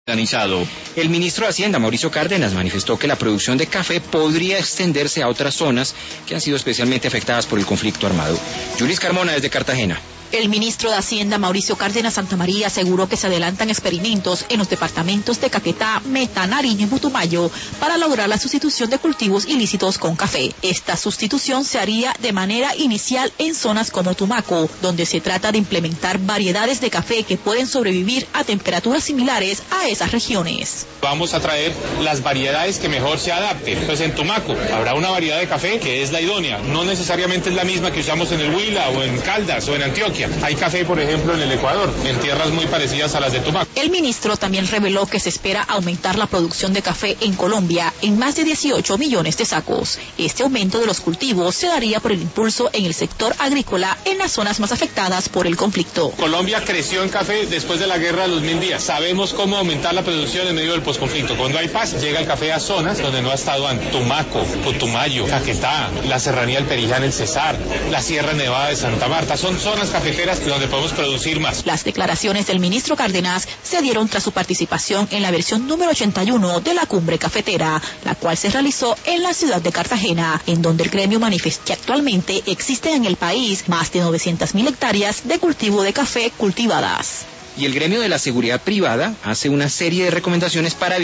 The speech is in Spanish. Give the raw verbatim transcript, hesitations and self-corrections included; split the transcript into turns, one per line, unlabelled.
El ministro de Hacienda, Mauricio Cárdenas, manifestó que la producción de café podría extenderse a otras zonas que han sido especialmente afectadas por el conflicto armado. Yulis Carmona, desde Cartagena.
El ministro de Hacienda, Mauricio Cárdenas Santamaría, aseguró que se adelantan experimentos en los departamentos de Caquetá, Meta, Nariño y Putumayo para lograr la sustitución de cultivos ilícitos con café. Esta sustitución se haría de manera inicial en zonas como Tumaco, donde se trata de implementar variedades de café que pueden sobrevivir a temperaturas similares a esas regiones.
Vamos a traer las variedades que mejor se adapten. Pues en Tumaco habrá una variedad de café que es la idónea, no necesariamente es la misma que usamos en el Huila o en Caldas o en Antioquia. Hay café, por ejemplo, en el Ecuador, en tierras muy parecidas a las de Tumaco.
El ministro también reveló que se espera aumentar la producción de café en Colombia en más de dieciocho millones de sacos. Este aumento de los cultivos se daría por el impulso en el sector agrícola en las zonas más afectadas por el conflicto.
Colombia creció en café después de la guerra de los mil días. Sabemos cómo aumentar la producción en medio del posconflicto. Cuando hay paz, llega el café a zonas donde no ha estado antes. Tumaco, Putumayo, Caquetá, la Serranía del Perijá en el Cesar, la Sierra Nevada de Santa Marta. Son zonas cafeteras donde podemos producir más.
Las declaraciones del ministro Cárdenas se dieron tras su participación en la versión número ochenta y uno de la Cumbre Cafetera, la cual se realizó en la ciudad de Cartagena, en donde el gremio manifestó que actualmente existen en el país más de novecientas mil hectáreas de cultivo de café cultivadas.
Y el gremio de la seguridad privada hace una serie de recomendaciones para